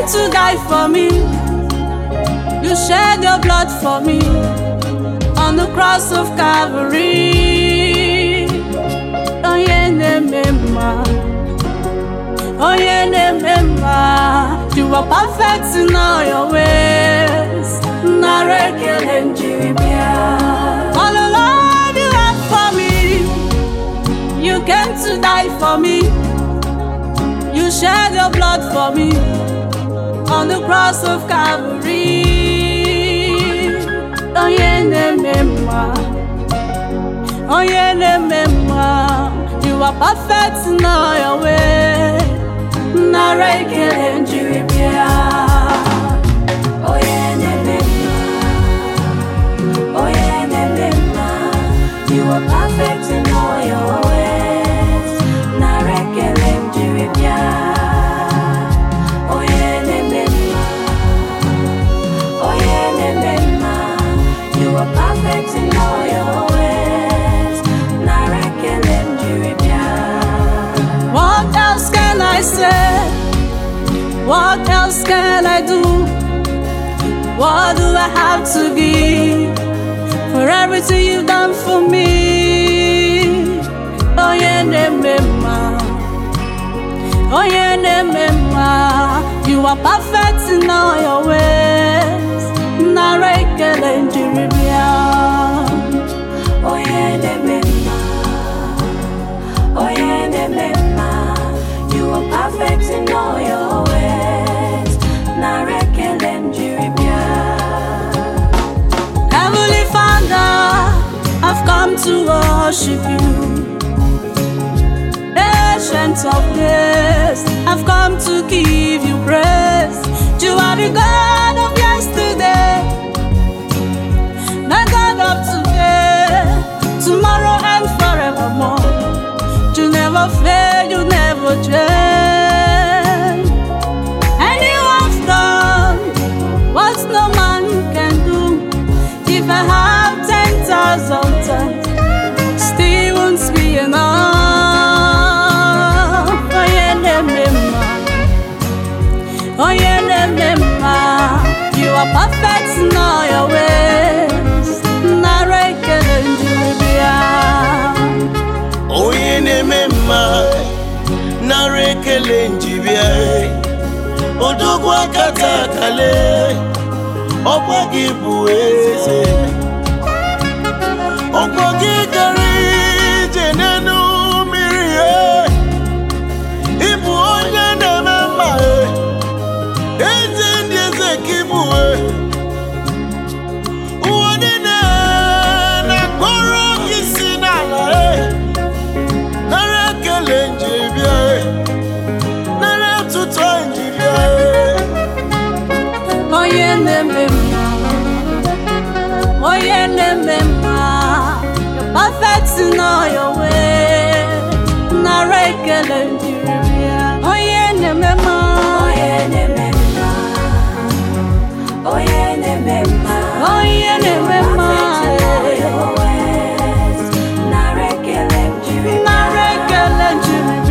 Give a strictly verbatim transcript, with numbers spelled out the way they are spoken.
came to die for me. You shed your blood for me on the cross of Calvary. Oh yeah, remember. Oh yeah, remember. You are perfect in all your ways. All the love you have for me. You came to die for me. You shed your blood for me on the cross of Calvary. Oh yeah, remember. Oh yeah, remember. You are perfect in all your ways. Oh yeah, remember. Oh yeah, remember. You are perfect in all your ways. Oh yeah, remember. Oh yeah, remember. You are perfect in all your ways. What else can I say? What else can I do? What do I have to give for everything you've done for me? Oh yeah, remember. Oh yeah, remember. You are perfect in all your ways. Oh yeah, remember. Oh yeah, remember. You are perfect in all your ways. Heavenly Father, I've come to worship you. Ancient of days, I've come to give you praise. You are the God of yesterday, the God of today, tomorrow and forevermore. You never fail, you never change. And you have done what no man can do. If I have ten thousand tongues, still won't be enough. Oh yeah, remember. Oh yeah, remember. You are perfect in all your ways. Oh yeah, remember. Narekele njibia. Odogwa katakale. Okwagi bueze. Okwagi gari jenenu mirie. Ibu onye nememba. Eze ndieze kibue. Uwanine na koro kisinala. Narekele njibia. Nare tuto njibia. Oh yeah, remember. Oh yeah, remember. You're perfect in all your ways. Narekele njibia. Oh yeah, remember. Oh yeah, remember. Oh yeah, remember. Oh yeah, remember. Narekele njibia. Narekele njibia.